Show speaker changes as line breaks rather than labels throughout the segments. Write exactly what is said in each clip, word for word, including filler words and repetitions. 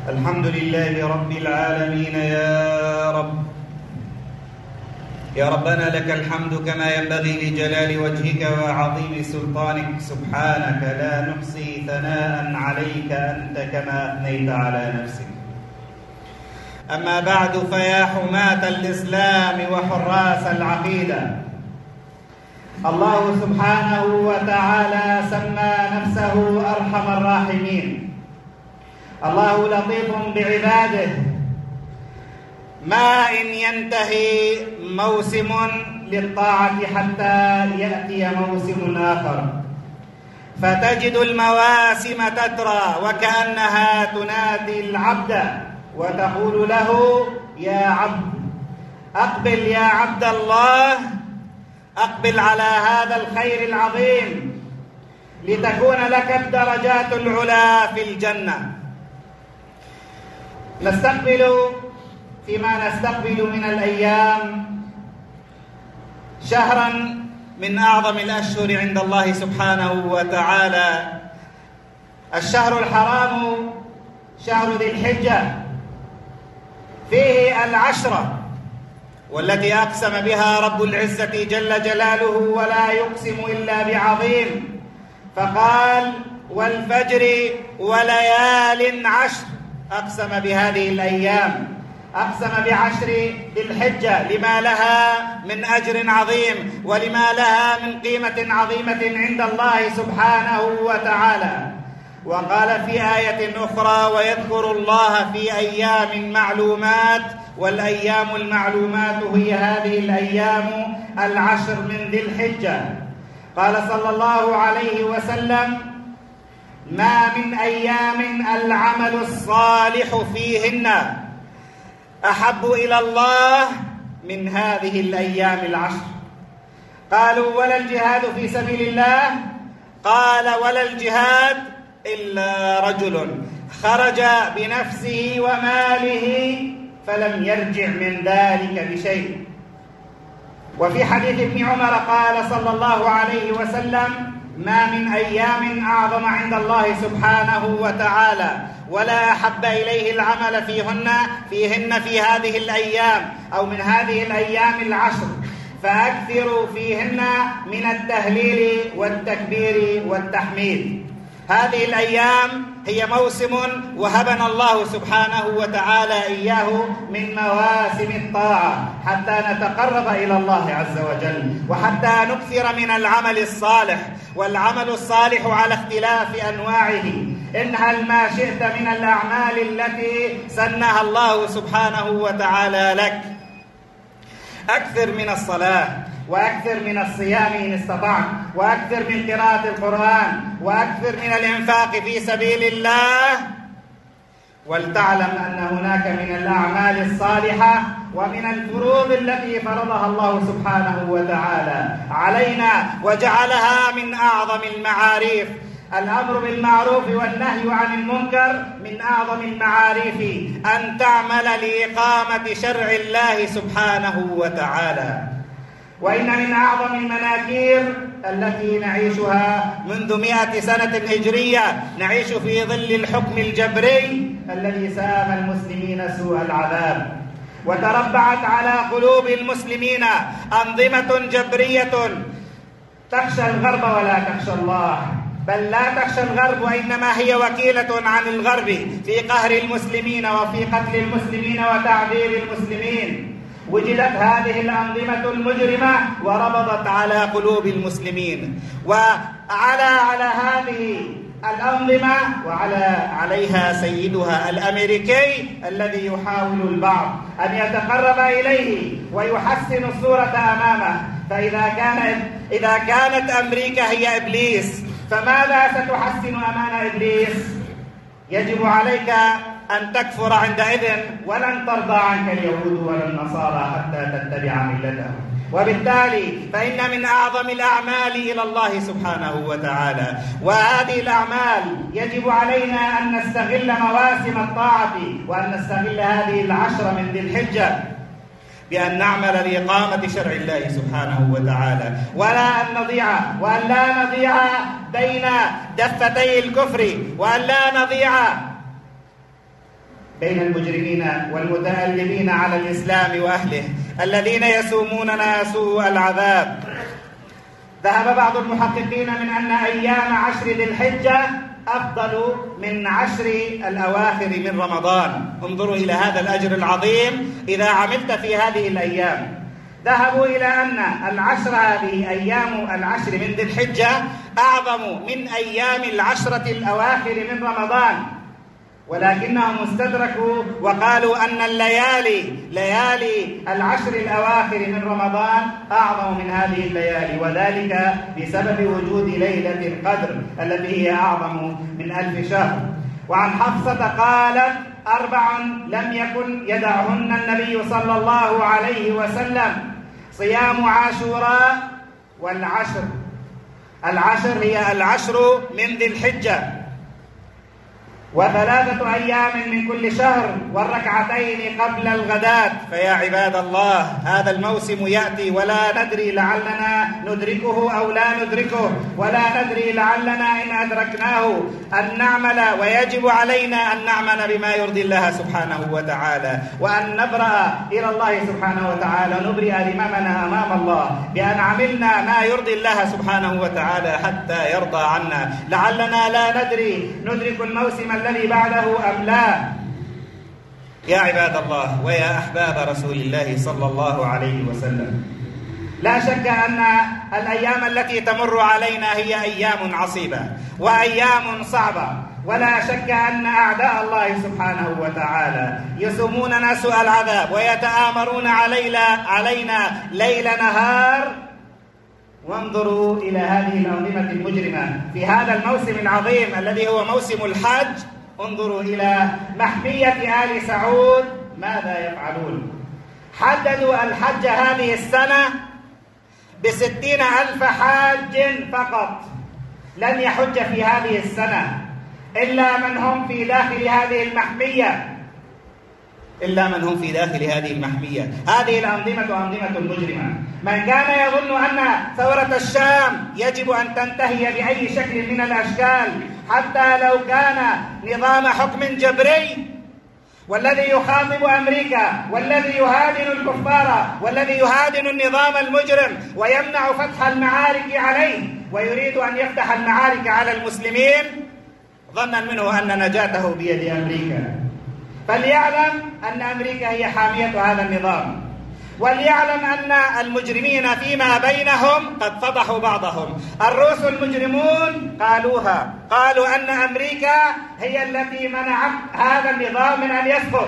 الحمد لله رب العالمين. يا رب يا ربنا لك الحمد كما ينبغي لجلال وجهك وعظيم سلطانك. سبحانك لا نحصي ثناء عليك أنت كما أثنيت على نفسك. أما بعد، فيا حماة الإسلام وحراس العقيدة، الله سبحانه وتعالى سمى نفسه أرحم الراحمين. الله لطيف بعباده، ما إن ينتهي موسم للطاعة حتى يأتي موسم آخر، فتجد المواسم تترى وكأنها تنادي العبد وتقول له: يا عبد أقبل، يا عبد الله أقبل على هذا الخير العظيم لتكون لك الدرجات العلى في الجنة. نستقبل فيما نستقبل من الأيام شهرا من أعظم الأشهر عند الله سبحانه وتعالى، الشهر الحرام، شهر ذي الحجة، فيه العشرة والتي أقسم بها رب العزة جل جلاله، ولا يقسم إلا بعظيم، فقال: والفجر وليال عشر. أقسم بهذه الأيام، أقسم بعشر ذي الحجة لما لها من أجر عظيم ولما لها من قيمة عظيمة عند الله سبحانه وتعالى. وقال في آية أخرى: ويذكر الله في أيام معلومات، والأيام المعلومات هي هذه الأيام العشر من ذي الحجة. قال صلى الله عليه وسلم: ما من أيام العمل الصالح فيهن أحب إلى الله من هذه الأيام العشر. قالوا: ولا الجهاد في سبيل الله؟ قال: ولا الجهاد إلا رجل خرج بنفسه وماله فلم يرجع من ذلك بشيء. وفي حديث ابن عمر قال صلى الله عليه وسلم: ما من أيام أعظم عند الله سبحانه وتعالى ولا أحب إليه العمل فيهن فيهن في هذه الأيام أو من هذه الأيام العشر، فأكثروا فيهن من التهليل والتكبير والتحميد. هذه الأيام هي موسم وهبنا الله سبحانه وتعالى إياه من مواسم الطاعة حتى نتقرب إلى الله عز وجل، وحتى نكثر من العمل الصالح. والعمل الصالح على اختلاف أنواعه، انهل ما شئت من الأعمال التي سنها الله سبحانه وتعالى لك. أكثر من الصلاة، وأكثر من الصيام إن استطعت، وأكثر من قراءة القرآن، وأكثر من الإنفاق في سبيل الله. ولتعلم أن هناك من الأعمال الصالحة ومن الفروض التي فرضها الله سبحانه وتعالى علينا وجعلها من أعظم المعاريف. الأمر بالمعروف والنهي عن المنكر من أعظم المعاريف، أن تعمل لإقامة شرع الله سبحانه وتعالى. وإن من أعظم المناكير التي نعيشها منذ مئة سنة هجرية، نعيش في ظل الحكم الجبري الذي سام المسلمين سوء العذاب، وتربعت على قلوب المسلمين أنظمة جبرية تخشى الغرب ولا تخشى الله، بل لا تخشى الغرب، وإنما هي وكيلة عن الغرب في قهر المسلمين وفي قتل المسلمين وتعذيب المسلمين. وجدت هذه الأنظمة المجرمة وربطت على قلوب المسلمين، وعلى على هذه الأنظمة وعلى عليها سيدها الأمريكي الذي يحاول البعض أن يتقرب إليه ويحسن الصورة أمامه. فإذا كانت إذا كانت أمريكا هي إبليس، فماذا ستحسن أمام إبليس؟ يجب عليك أن تكفر عندئذ، ولن ترضى عنك اليهود ولا النصارى حتى تتبع ملتهم. وبالتالي فإن من أعظم الأعمال إلى الله سبحانه وتعالى، وهذه الأعمال يجب علينا أن نستغل مواسم الطاعة وأن نستغل هذه العشر من ذي الحجة بأن نعمل لإقامة شرع الله سبحانه وتعالى، ولا أن نضيع وأن لا نضيع بين دفتي الكفر، وأن لا نضيع بين المجرمين والمتألبين على الإسلام وأهله الذين يسوموننا سوء العذاب. ذهب بعض المحققين من أن أيام عشر ذي الحجة أفضل من عشر الأواخر من رمضان. انظروا إلى هذا الأجر العظيم إذا عملت في هذه الأيام. ذهبوا إلى أن العشر هذه أيام العشر من ذي الحجة أعظم من أيام العشرة الأواخر من رمضان، ولكنهم استدركوا وقالوا أن الليالي ليالي العشر الأواخر من رمضان أعظم من هذه الليالي، وذلك بسبب وجود ليلة القدر التي هي أعظم من ألف شهر. وعن حفصة قالت: أربع لم يكن يدعهن النبي صلى الله عليه وسلم: صيام عاشوراء والعشر. العشر هي العشر من ذي الحجة، وثلاثة أيام من كل شهر، والركعتين قبل الغداة. فيا عباد الله، هذا الموسم يأتي ولا ندري لعلنا ندركه أو لا ندركه، ولا ندري لعلنا إن أدركناه أن نعمل، ويجب علينا أن نعمل بما يرضي الله سبحانه وتعالى، وأن نبرأ إلى الله سبحانه وتعالى، نبرئ ذممنا أمام الله بأن عملنا ما يرضي الله سبحانه وتعالى حتى يرضى عنا. لعلنا لا ندري ندرك الموسم الذي بعده أم لا. يا عباد الله ويا أحباب رسول الله صلى الله عليه وسلم، لا شك أن الأيام التي تمر علينا هي أيام عصيبة وأيام صعبة، ولا شك أن أعداء الله سبحانه وتعالى يسوموننا سوء العذاب ويتآمرون علينا ليل نهار. وانظروا إلى هذه الأنظمة المجرمة في هذا الموسم العظيم الذي هو موسم الحج. انظروا إلى محمية آل سعود ماذا يفعلون. حددوا الحج هذه السنة بستين ألف حاج فقط، لن يحج في هذه السنة إلا من هم في داخل هذه المحمية إلا من هم في داخل هذه المحمية. هذه الأنظمة أنظمة مجرمة. من كان يظن أن ثورة الشام يجب أن تنتهي بأي شكل من الأشكال، حتى لو كان نظام حكم جبري، والذي يخاطب أمريكا والذي يهادن الكفار والذي يهادن النظام المجرم ويمنع فتح المعارك عليه ويريد أن يفتح المعارك على المسلمين ظنا منه أن نجاته بيد أمريكا. فليعلم أن أمريكا هي حامية هذا النظام، وليعلم أن المجرمين فيما بينهم قد فضحوا بعضهم. الروس المجرمون قالوها، قالوا أن أمريكا هي التي منعت هذا النظام من أن يسقط،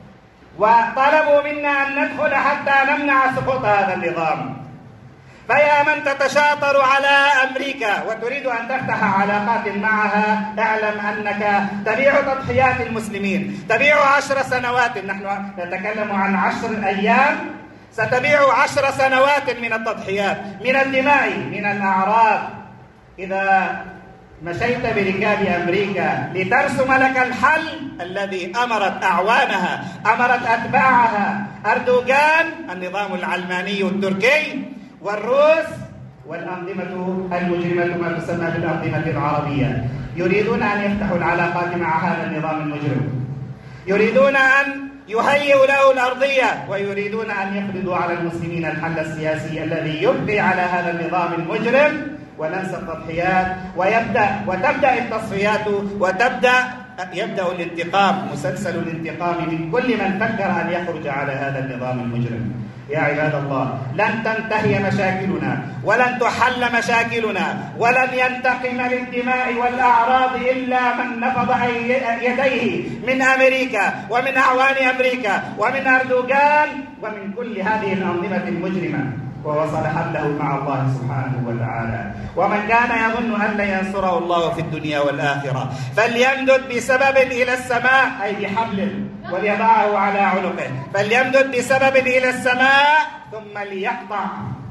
وطلبوا منا أن ندخل حتى نمنع سقوط هذا النظام. فيا من تتشاطر على أمريكا وتريد أن تفتح علاقات معها، اعلم أنك تبيع تضحيات المسلمين، تبيع عشر سنوات. نحن نتكلم عن عشر أيام، ستبيع عشر سنوات من التضحيات، من الدماء، من الأعراض. إذا مشيت بركاب أمريكا لترسم لك الحل الذي أمرت أعوانها، أمرت أتباعها أردوغان، النظام العلماني التركي، والروس، والأنظمة المجرمة ما تسمى بالأنظمة العربية، يريدون أن يفتحوا العلاقات مع هذا النظام المجرم، يريدون أن يهيئوا له الأرضية، ويريدون أن يفرضوا على المسلمين الحل السياسي الذي يبقي على هذا النظام المجرم وننسى التضحيات، ويبدأ وتبدأ التصفيات وتبدأ يبدأ الانتقام، مسلسل الانتقام من كل من فكر أن يخرج على هذا النظام المجرم. يا عباد الله، لن تنتهي مشاكلنا ولن تحل مشاكلنا ولن ينتقم للدماء والأعراض إلا من نفض يديه من أمريكا ومن أعوان أمريكا ومن أردوغان ومن كل هذه الأنظمة المجرمة، ووصل حله مع الله سبحانه وتعالى. ومن كان يظن أن لن ينصره الله في الدنيا والآخرة فليمدد بسبب إلى السماء، أي بحبل، وليضعه على عنقه، فليمدد بسبب إلى السماء ثم ليقطع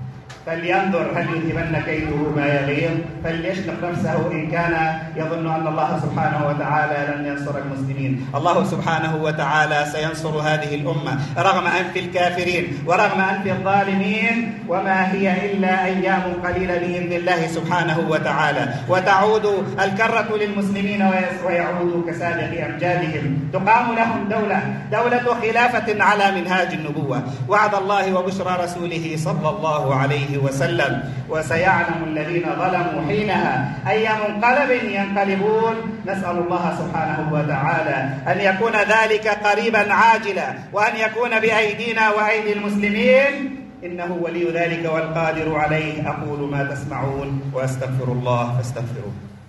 فلينظر هل يذهبن كيده ما يغيظ، فليشنق نفسه إن كان يظن أن الله سبحانه وتعالى لن ينصر المسلمين. الله سبحانه وتعالى سينصر هذه الأمة رغم أنف الكافرين ورغم أنف الظالمين، وما هي إلا أيام قليلة بإذن الله سبحانه وتعالى، وتعود الكرة للمسلمين ويعودوا كسابق أمجادهم. تقام لهم دولة دولة خلافة على منهاج النبوة، وعد الله وبشرى رسوله صلى الله عليه وسلم. وسيعلم الذين ظلموا حينها أي منقلب ينقلبون. نسأل الله سبحانه وتعالى أن يكون ذلك قريبا عاجلا، وأن يكون بأيدينا وأيدي المسلمين، إنه ولي ذلك والقادر عليه. أقول ما تسمعون وأستغفر الله فاستغفروه.